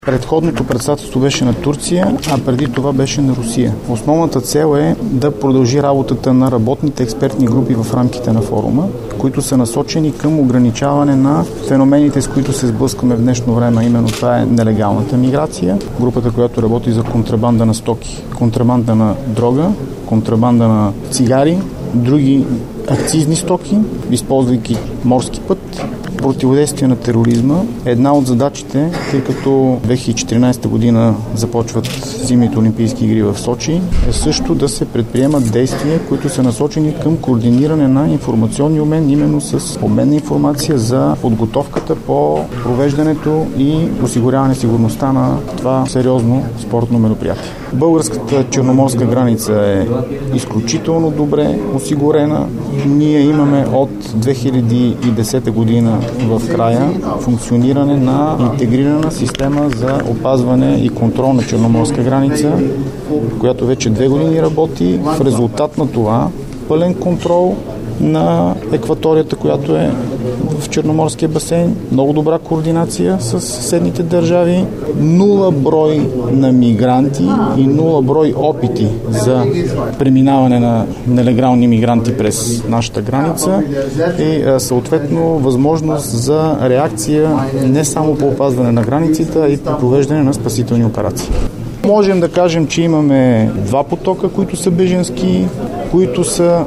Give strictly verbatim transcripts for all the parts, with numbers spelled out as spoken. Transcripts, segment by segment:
Предходното председателство беше на Турция, а преди това беше на Русия. Основната цел е да продължи работата на работните експертни групи в рамките на форума, които са насочени към ограничаване на феномените, с които се сблъскваме в днешно време. Именно това е нелегалната миграция, групата, която работи за контрабанда на стоки, контрабанда на дрога, контрабанда на цигари, други акцизни стоки, използвайки морски път. Противодействие на тероризма е една от задачите, тъй като две хиляди и четиринадесета година започват зимните олимпийски игри в Сочи, е също да се предприемат действия, които са насочени към координиране на информационни обмен, именно с обмен на информация за подготовката по провеждането и осигуряване сигурността на това сериозно спортно мероприятие. Българската черноморска граница е изключително добре осигурена. Ние имаме от две хиляди и десета година в края функциониране на интегрирана система за опазване и контрол на черноморска граница, която вече две години работи. В резултат на това пълен контрол на екваторията, която е в Черноморския басейн, много добра координация с съседните държави, нула брой на мигранти и нула брой опити за преминаване на нелегални мигранти през нашата граница и съответно възможност за реакция не само по опазване на границите, а и по провеждане на спасителни операции. Можем да кажем, че имаме два потока, които са беженски, които са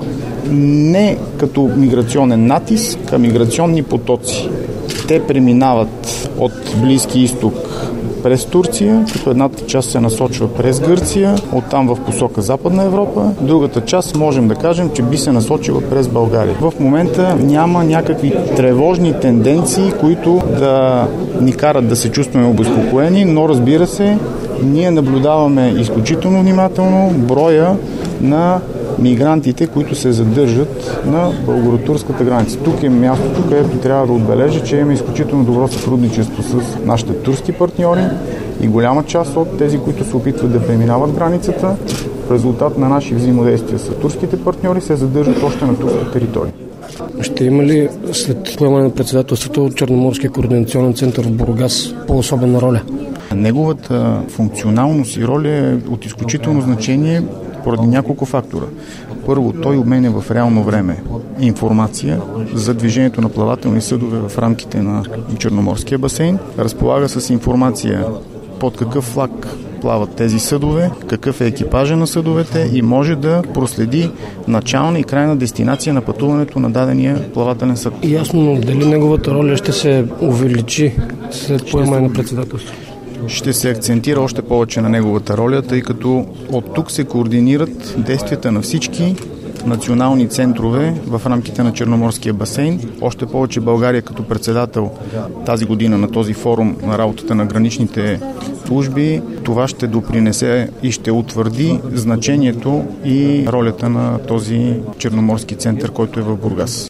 не като миграционен натиск, а миграционни потоци. Те преминават от Близки изток през Турция, като едната част се насочва през Гърция, оттам в посока Западна Европа. Другата част можем да кажем, че би се насочила през България. В момента няма някакви тревожни тенденции, които да ни карат да се чувстваме обезпокоени, но разбира се, ние наблюдаваме изключително внимателно броя на мигрантите, които се задържат на българо-турската граница. Тук е мястото, където трябва да отбележа, че имаме изключително добро сътрудничество с нашите турски партньори и голяма част от тези, които се опитват да преминават границата, в резултат на наши взаимодействия с турските партньори, се задържат още на турска територия. Ще има ли след поемане на председателството Черноморския координационен център в Бургас по-особена роля? Неговата функционалност и роля е от изключително значение поради няколко фактора. Първо, той обменя в реално време информация за движението на плавателни съдове в рамките на Черноморския басейн. Разполага с информация под какъв флаг плават тези съдове, какъв е екипажа на съдовете и може да проследи начална и крайна дестинация на пътуването на дадения плавателен съд. Ясно, но дали неговата роля ще се увеличи след поемане на председателството? Ще се акцентира още повече на неговата роля, тъй като от тук се координират действията на всички национални центрове в рамките на Черноморския басейн. Още повече България като председател тази година на този форум на работата на граничните служби, това ще допринесе и ще утвърди значението и ролята на този черноморски център, който е в Бургас.